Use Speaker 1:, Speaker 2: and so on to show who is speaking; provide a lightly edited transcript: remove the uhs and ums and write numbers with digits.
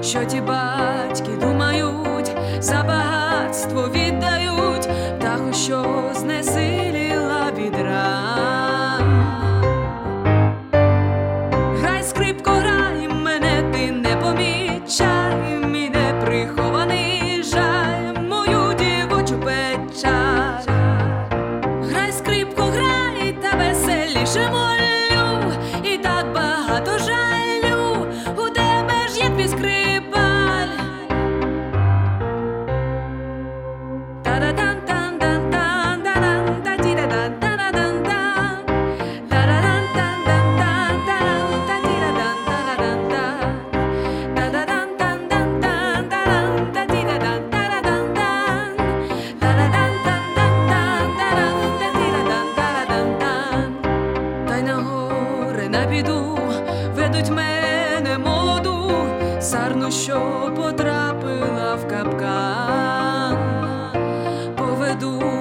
Speaker 1: що ті батьки думають, за багатство віддають птаху, що знесиліла від ран. Грай, скрипко, грай, мене ти не помічай, мій неприхований жаль, мою дівочу печаль. Грай, скрипко, грай, та веселіше молю, і так багато жалю, у тебе ж є твій скрипаль. Та й на гори, на біду ведуть мене молоду сарну, що потрапила в капкан. Поведу